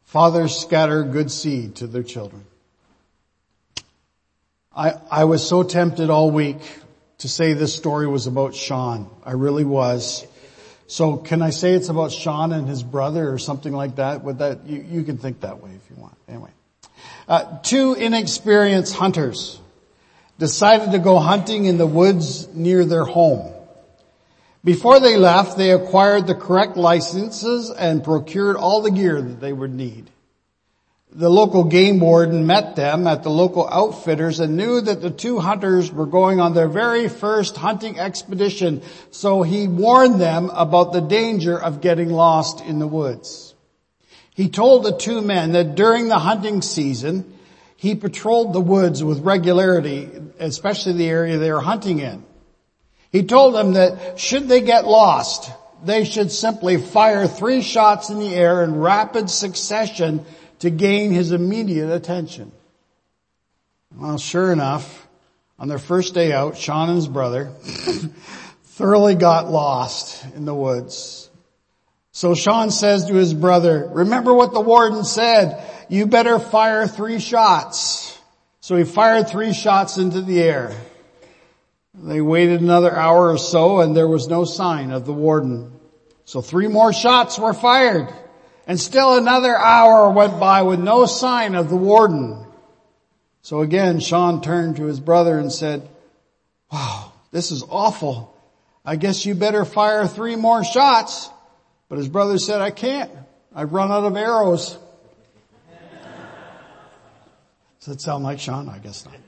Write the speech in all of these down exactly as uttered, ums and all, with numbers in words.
Fathers scatter good seed to their children. I, I was so tempted all week to say this story was about Sean. I really was. So can I say it's about Sean and his brother or something like that? Would that, you, you can think that way if you want. Anyway. Uh, two inexperienced hunters decided to go hunting in the woods near their home. Before they left, they acquired the correct licenses and procured all the gear that they would need. The local game warden met them at the local outfitters and knew that the two hunters were going on their very first hunting expedition, so he warned them about the danger of getting lost in the woods. He told the two men that during the hunting season, he patrolled the woods with regularity, especially the area they were hunting in. He told them that should they get lost, they should simply fire three shots in the air in rapid succession to gain his immediate attention. Well, sure enough, on their first day out, Sean and his brother thoroughly got lost in the woods. So Sean says to his brother, remember what the warden said, you better fire three shots. So he fired three shots into the air. They waited another hour or so and there was no sign of the warden. So three more shots were fired and still another hour went by with no sign of the warden. So again, Sean turned to his brother and said, wow, this is awful. I guess you better fire three more shots. But his brother said, I can't. I've run out of arrows. Does that sound like Sean? I guess not.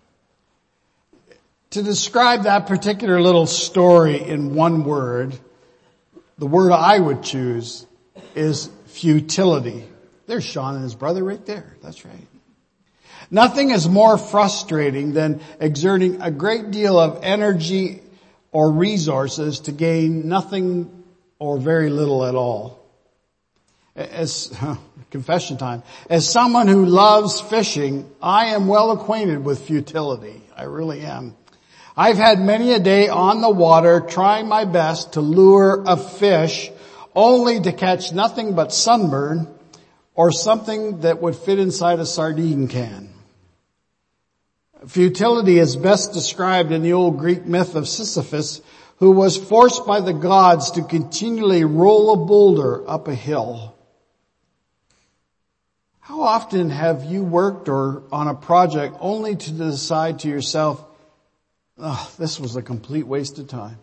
To describe that particular little story in one word, the word I would choose is futility. There's Sean and his brother right there. That's right. Nothing is more frustrating than exerting a great deal of energy or resources to gain nothing or very little at all. As confession time, as someone who loves fishing, I am well acquainted with futility. I really am. I've had many a day on the water trying my best to lure a fish only to catch nothing but sunburn or something that would fit inside a sardine can. Futility is best described in the old Greek myth of Sisyphus, who was forced by the gods to continually roll a boulder up a hill. How often have you worked or on a project only to decide to yourself, oh, this was a complete waste of time?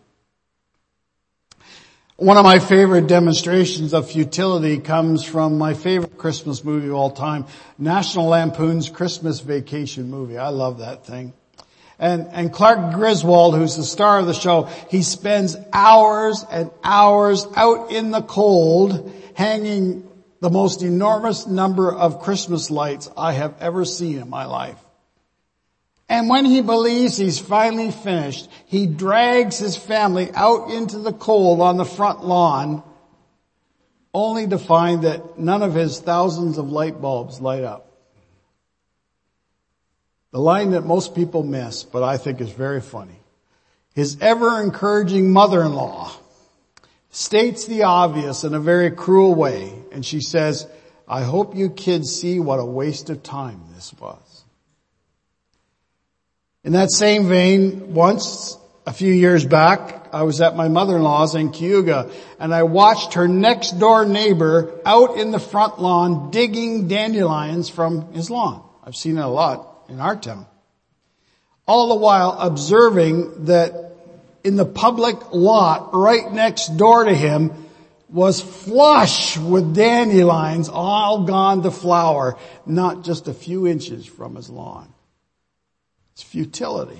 One of my favorite demonstrations of futility comes from my favorite Christmas movie of all time, National Lampoon's Christmas Vacation movie. I love that thing. And, and Clark Griswold, who's the star of the show, he spends hours and hours out in the cold hanging the most enormous number of Christmas lights I have ever seen in my life. And when he believes he's finally finished, he drags his family out into the cold on the front lawn, only to find that none of his thousands of light bulbs light up. The line that most people miss, but I think is very funny. His ever-encouraging mother-in-law states the obvious in a very cruel way, and she says, I hope you kids see what a waste of time this was. In that same vein, once, a few years back, I was at my mother-in-law's in Cayuga, and I watched her next door neighbor out in the front lawn digging dandelions from his lawn. I've seen it a lot in our town. All the while observing that in the public lot right next door to him was flush with dandelions all gone to flower, not just a few inches from his lawn. It's futility.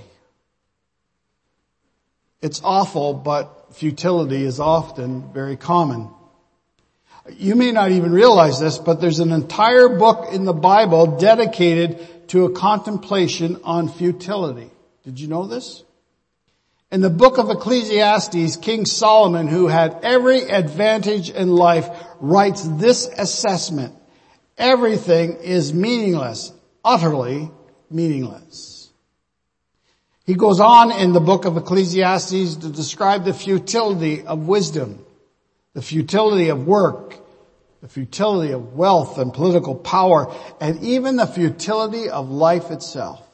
It's awful, but futility is often very common. You may not even realize this, but there's an entire book in the Bible dedicated to a contemplation on futility. Did you know this? In the book of Ecclesiastes, King Solomon, who had every advantage in life, writes this assessment. Everything is meaningless, utterly meaningless. He goes on in the book of Ecclesiastes to describe the futility of wisdom, the futility of work, the futility of wealth and political power, and even the futility of life itself.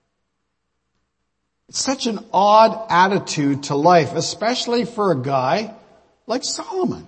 It's such an odd attitude to life, especially for a guy like Solomon.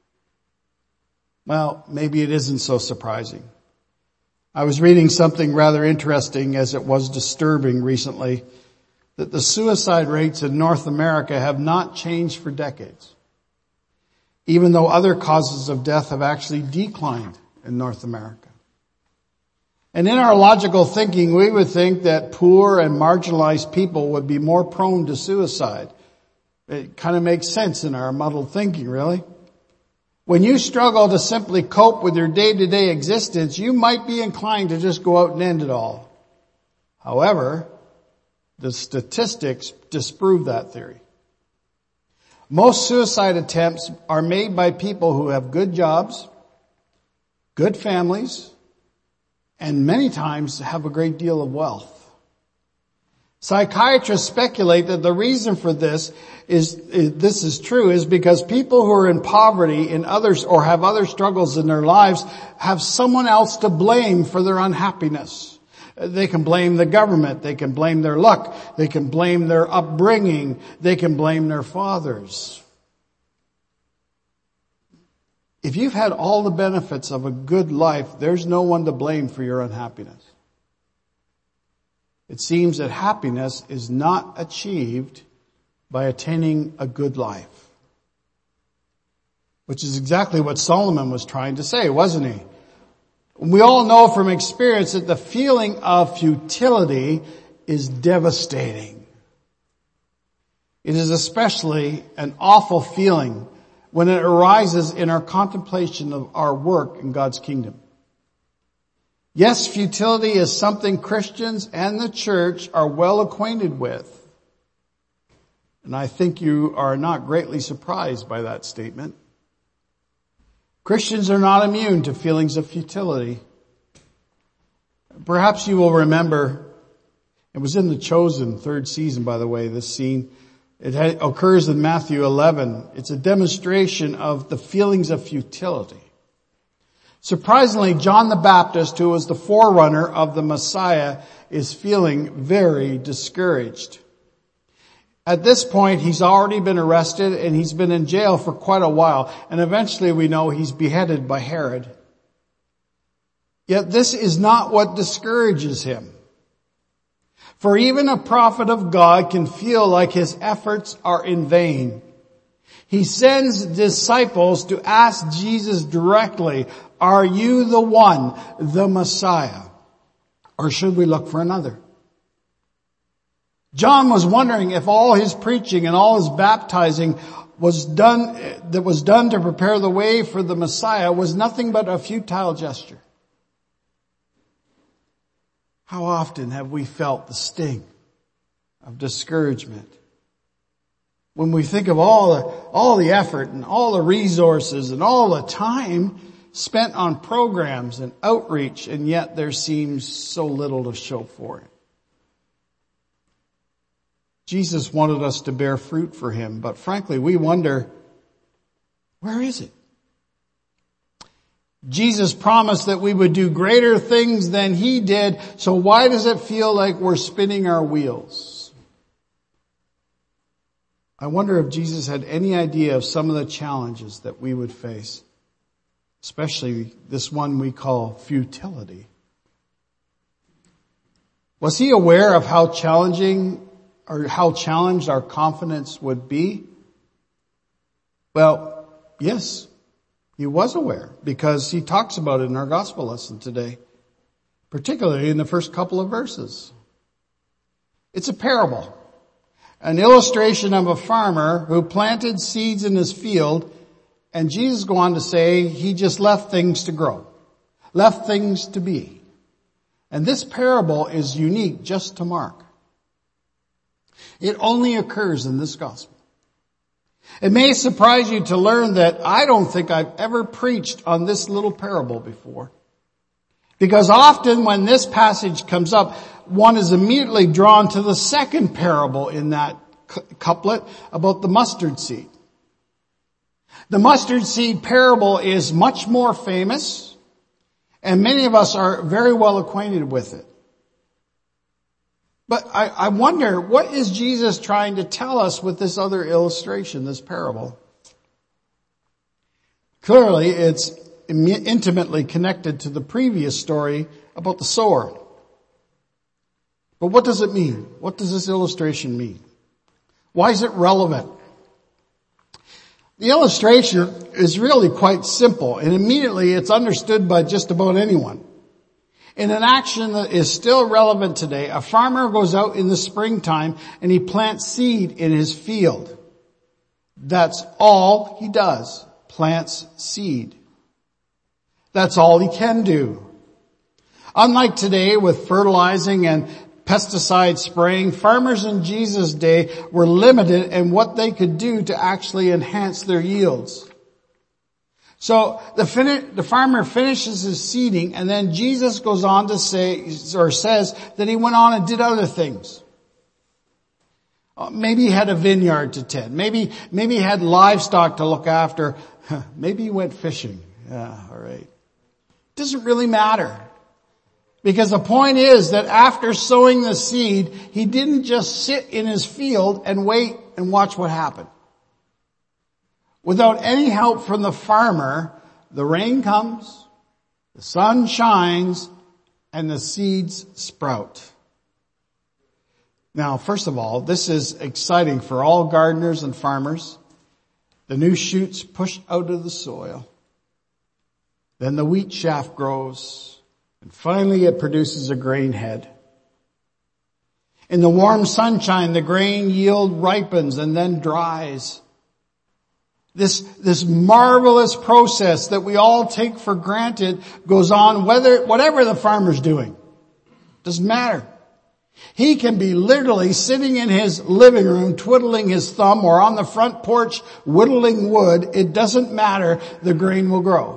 Well, maybe it isn't so surprising. I was reading something rather interesting, as it was disturbing recently, that the suicide rates in North America have not changed for decades, even though other causes of death have actually declined in North America. And in our logical thinking, we would think that poor and marginalized people would be more prone to suicide. It kind of makes sense in our muddled thinking, really. When you struggle to simply cope with your day-to-day existence, you might be inclined to just go out and end it all. However, the statistics disprove that theory. Most suicide attempts are made by people who have good jobs, good families, and many times have a great deal of wealth. Psychiatrists speculate that the reason for this is, is, this is true, is because people who are in poverty in others or have other struggles in their lives have someone else to blame for their unhappiness. They can blame the government, they can blame their luck, they can blame their upbringing, they can blame their fathers. If you've had all the benefits of a good life, there's no one to blame for your unhappiness. It seems that happiness is not achieved by attaining a good life. Which is exactly what Solomon was trying to say, wasn't he? We all know from experience that the feeling of futility is devastating. It is especially an awful feeling when it arises in our contemplation of our work in God's kingdom. Yes, futility is something Christians and the church are well acquainted with. And I think you are not greatly surprised by that statement. Christians are not immune to feelings of futility. Perhaps you will remember, it was in The Chosen, third season, by the way, this scene. It occurs in Matthew eleven. It's a demonstration of the feelings of futility. Surprisingly, John the Baptist, who was the forerunner of the Messiah, is feeling very discouraged. At this point, he's already been arrested and he's been in jail for quite a while. And eventually we know he's beheaded by Herod. Yet this is not what discourages him. For even a prophet of God can feel like his efforts are in vain. He sends disciples to ask Jesus directly, "Are you the one, the Messiah? Or should we look for another?" John was wondering if all his preaching and all his baptizing was done, that was done to prepare the way for the Messiah was nothing but a futile gesture. How often have we felt the sting of discouragement when we think of all the, all the effort and all the resources and all the time spent on programs and outreach, and yet there seems so little to show for it? Jesus wanted us to bear fruit for him, but frankly, we wonder, where is it? Jesus promised that we would do greater things than he did, so why does it feel like we're spinning our wheels? I wonder if Jesus had any idea of some of the challenges that we would face, especially this one we call futility. Was he aware of how challenging or how challenged our confidence would be? Well, yes, he was aware, because he talks about it in our gospel lesson today, particularly in the first couple of verses. It's a parable, an illustration of a farmer who planted seeds in his field, and Jesus goes on to say he just left things to grow, left things to be. And this parable is unique just to Mark. It only occurs in this gospel. It may surprise you to learn that I don't think I've ever preached on this little parable before. Because often when this passage comes up, one is immediately drawn to the second parable in that couplet about the mustard seed. The mustard seed parable is much more famous, and many of us are very well acquainted with it. But I, I wonder, what is Jesus trying to tell us with this other illustration, this parable? Clearly, it's intimately connected to the previous story about the sower. But what does it mean? What does this illustration mean? Why is it relevant? The illustration is really quite simple, and immediately it's understood by just about anyone. In an action that is still relevant today, a farmer goes out in the springtime and he plants seed in his field. That's all he does, plants seed. That's all he can do. Unlike today with fertilizing and pesticide spraying, farmers in Jesus' day were limited in what they could do to actually enhance their yields. So the, fin- the farmer finishes his seeding, and then Jesus goes on to say, or says, that he went on and did other things. Uh, maybe he had a vineyard to tend. Maybe, maybe he had livestock to look after. Maybe he went fishing. Yeah, all right. Doesn't really matter. Because the point is that after sowing the seed, he didn't just sit in his field and wait and watch what happened. Without any help from the farmer, the rain comes, the sun shines, and the seeds sprout. Now, first of all, this is exciting for all gardeners and farmers. The new shoots push out of the soil. Then the wheat shaft grows. And finally it produces a grain head. In the warm sunshine, the grain yield ripens and then dries. This, this marvelous process that we all take for granted goes on whether, whatever the farmer's doing. Doesn't matter. He can be literally sitting in his living room twiddling his thumb or on the front porch whittling wood. It doesn't matter. The grain will grow.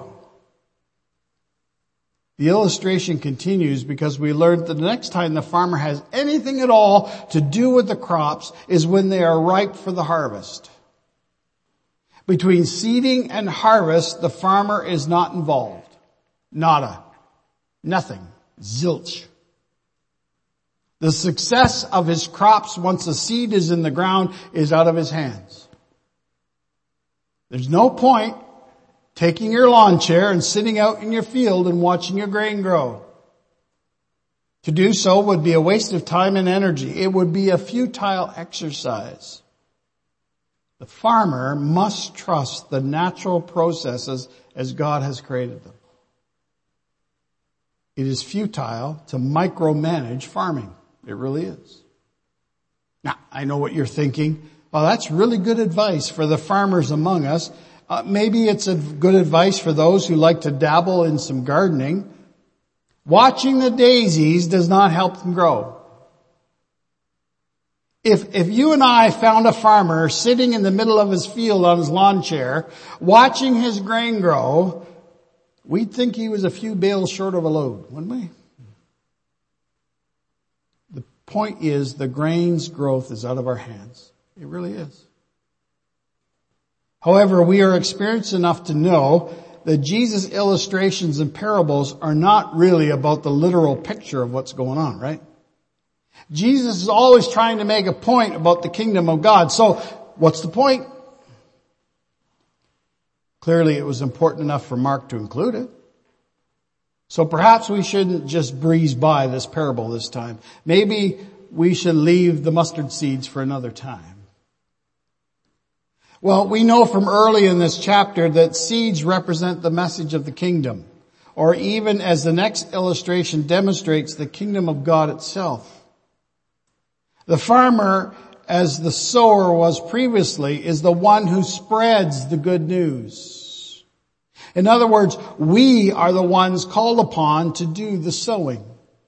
The illustration continues because we learned that the next time the farmer has anything at all to do with the crops is when they are ripe for the harvest. Between seeding and harvest, the farmer is not involved. Nada. Nothing. Zilch. The success of his crops once the seed is in the ground is out of his hands. There's no point taking your lawn chair and sitting out in your field and watching your grain grow. To do so would be a waste of time and energy. It would be a futile exercise. The farmer must trust the natural processes as God has created them. It is futile to micromanage farming. It really is. Now, I know what you're thinking. Well, that's really good advice for the farmers among us. Uh, maybe it's a good advice for those who like to dabble in some gardening. Watching the daisies does not help them grow. If, if you and I found a farmer sitting in the middle of his field on his lawn chair, watching his grain grow, we'd think he was a few bales short of a load, wouldn't we? The point is, the grain's growth is out of our hands. It really is. However, we are experienced enough to know that Jesus' illustrations and parables are not really about the literal picture of what's going on, right? Jesus is always trying to make a point about the kingdom of God. So, what's the point? Clearly, it was important enough for Mark to include it. So perhaps we shouldn't just breeze by this parable this time. Maybe we should leave the mustard seeds for another time. Well, we know from early in this chapter that seeds represent the message of the kingdom, or even as the next illustration demonstrates, the kingdom of God itself. The farmer, as the sower was previously, is the one who spreads the good news. In other words, we are the ones called upon to do the sowing.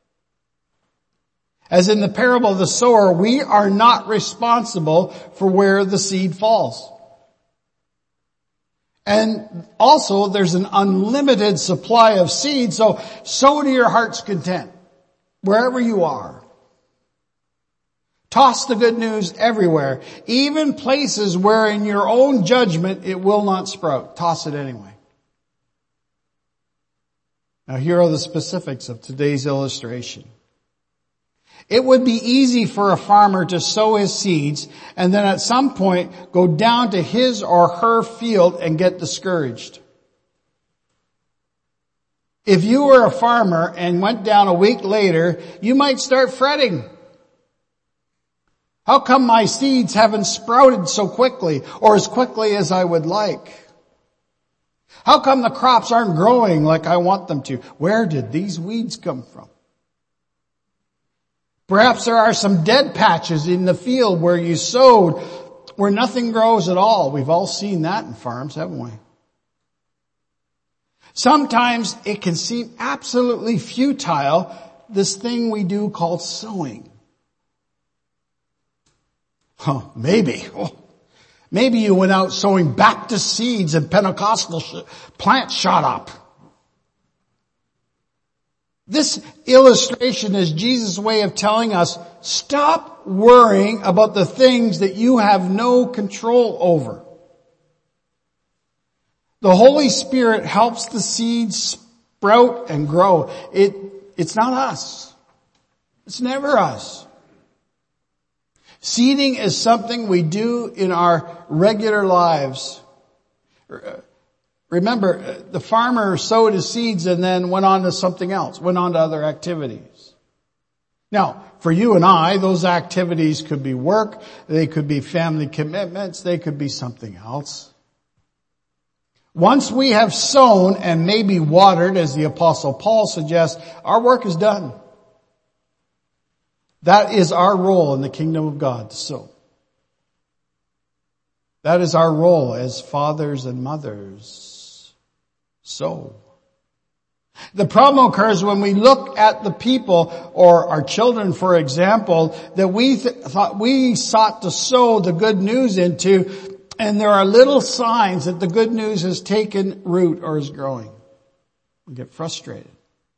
As in the parable of the sower, we are not responsible for where the seed falls. And also, there's an unlimited supply of seed, so sow to your heart's content, wherever you are. Toss the good news everywhere, even places where in your own judgment it will not sprout. Toss it anyway. Now here are the specifics of today's illustration. It would be easy for a farmer to sow his seeds and then at some point go down to his or her field and get discouraged. If you were a farmer and went down a week later, you might start fretting. How come my seeds haven't sprouted so quickly or as quickly as I would like? How come the crops aren't growing like I want them to? Where did these weeds come from? Perhaps there are some dead patches in the field where you sowed where nothing grows at all. We've all seen that in farms, haven't we? Sometimes it can seem absolutely futile, this thing we do called sowing. Huh, maybe. Oh, maybe you went out sowing Baptist seeds and Pentecostal sh- plants shot up. This illustration is Jesus' way of telling us, stop worrying about the things that you have no control over. The Holy Spirit helps the seeds sprout and grow. It, it's not us. It's never us. Seeding is something we do in our regular lives. Remember, the farmer sowed his seeds and then went on to something else, went on to other activities. Now, for you and I, those activities could be work, they could be family commitments, they could be something else. Once we have sown and maybe watered, as the Apostle Paul suggests, our work is done. That is our role in the kingdom of God, to sow. That is our role as fathers and mothers. Sow. The problem occurs when we look at the people or our children, for example, that we th- thought we sought to sow the good news into, and there are little signs that the good news has taken root or is growing. We get frustrated.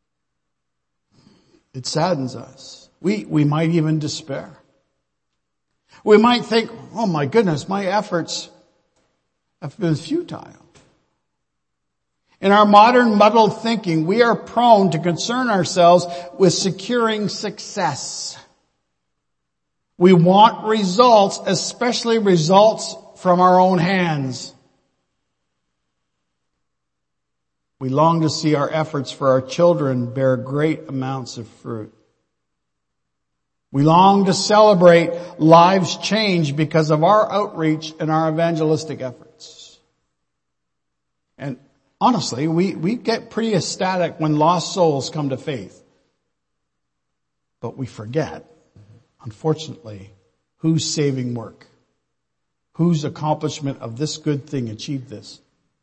It saddens us. We, we might even despair. We might think, oh my goodness, my efforts have been futile. In our modern muddled thinking, we are prone to concern ourselves with securing success. We want results, especially results from our own hands. We long to see our efforts for our children bear great amounts of fruit. We long to celebrate lives changed because of our outreach and our evangelistic efforts. And honestly, we, we get pretty ecstatic when lost souls come to faith. But we forget, unfortunately, whose saving work, whose accomplishment of this good thing achieved this.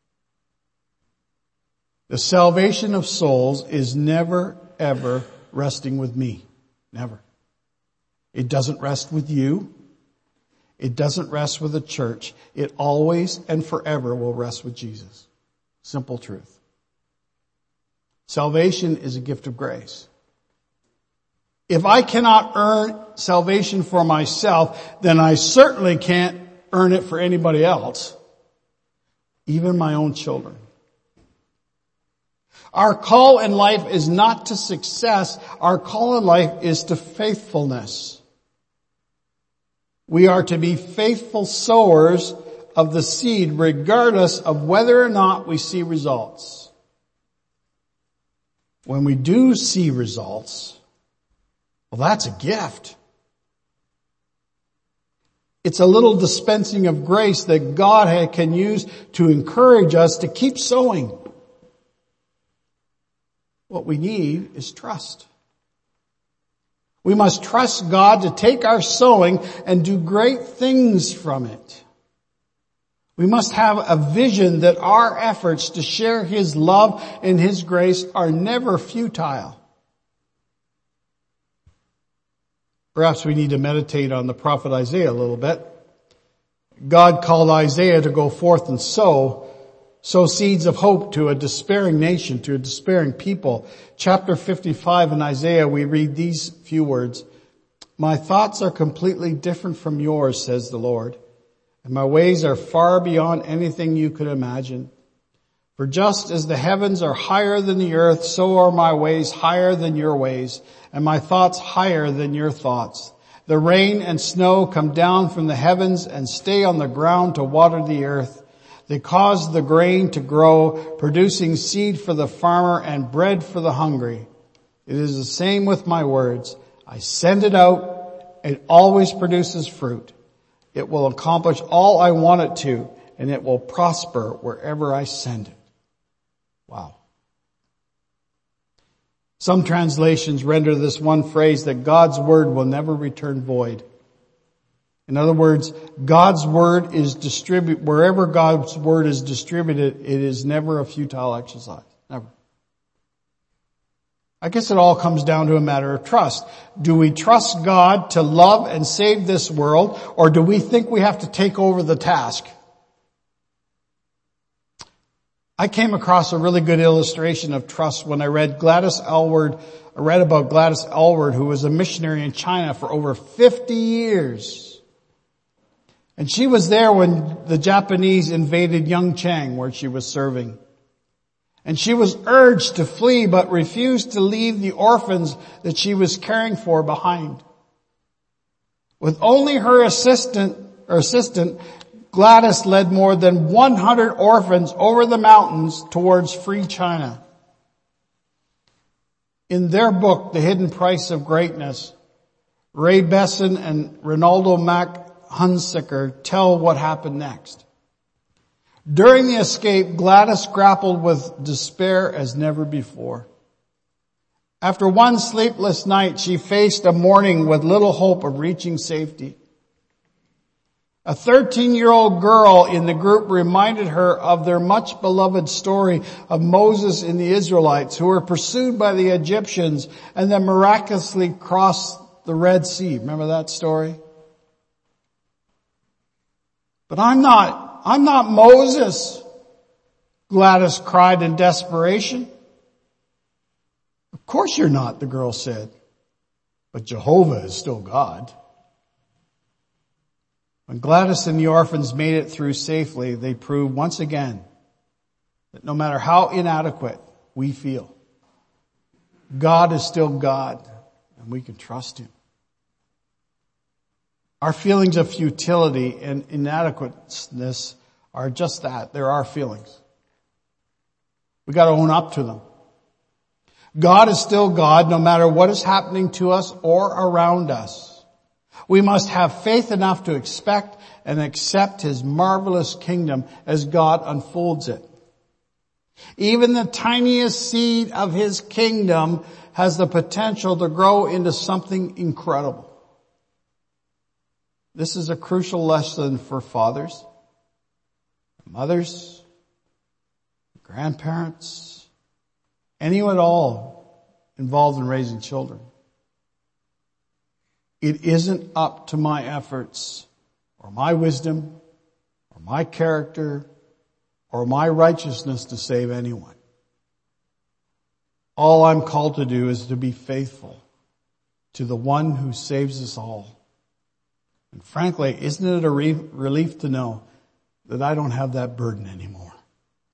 The salvation of souls is never, ever resting with me. Never. It doesn't rest with you. It doesn't rest with the church. It always and forever will rest with Jesus. Simple truth. Salvation is a gift of grace. If I cannot earn salvation for myself, then I certainly can't earn it for anybody else, even my own children. Our call in life is not to success. Our call in life is to faithfulness. We are to be faithful sowers of the seed regardless of whether or not we see results. When we do see results, well, that's a gift. It's a little dispensing of grace that God can use to encourage us to keep sowing. What we need is trust. We must trust God to take our sowing and do great things from it. We must have a vision that our efforts to share His love and His grace are never futile. Perhaps we need to meditate on the prophet Isaiah a little bit. God called Isaiah to go forth and sow, sow seeds of hope to a despairing nation, to a despairing people. Chapter fifty-five in Isaiah, we read these few words. My thoughts are completely different from yours, says the Lord, and my ways are far beyond anything you could imagine. For just as the heavens are higher than the earth, so are my ways higher than your ways, and my thoughts higher than your thoughts. The rain and snow come down from the heavens and stay on the ground to water the earth. They cause the grain to grow, producing seed for the farmer and bread for the hungry. It is the same with my words. I send it out, it always produces fruit. It will accomplish all I want it to, and it will prosper wherever I send it. Wow. Some translations render this one phrase that God's word will never return void. In other words, God's word is distributed, wherever God's word is distributed, it is never a futile exercise. Never. I guess it all comes down to a matter of trust. Do we trust God to love and save this world, or do we think we have to take over the task? I came across a really good illustration of trust when I read Gladys Aylward, I read about Gladys Aylward, who was a missionary in China for over fifty years. And she was there when the Japanese invaded Yongchang, where she was serving. And she was urged to flee, but refused to leave the orphans that she was caring for behind. With only her assistant, or assistant, Gladys led more than one hundred orphans over the mountains towards free China. In their book, The Hidden Price of Greatness, Ray Besson and Ronaldo Mack Hunsicker tell what happened next. During the escape, Gladys grappled with despair as never before. After one sleepless night, she faced a morning with little hope of reaching safety. A thirteen-year-old girl in the group reminded her of their much beloved story of Moses and the Israelites who were pursued by the Egyptians and then miraculously crossed the Red Sea. Remember that story? But I'm not, I'm not Moses, Gladys cried in desperation. Of course you're not, the girl said, but Jehovah is still God. When Gladys and the orphans made it through safely, they proved once again that no matter how inadequate we feel, God is still God and we can trust Him. Our feelings of futility and inadequateness are just that. There are feelings. We got to own up to them. God is still God no matter what is happening to us or around us. We must have faith enough to expect and accept His marvelous kingdom as God unfolds it. Even the tiniest seed of His kingdom has the potential to grow into something incredible. This is a crucial lesson for fathers, mothers, grandparents, anyone at all involved in raising children. It isn't up to my efforts or my wisdom or my character or my righteousness to save anyone. All I'm called to do is to be faithful to the one who saves us all. And frankly, isn't it a re- relief to know that I don't have that burden anymore?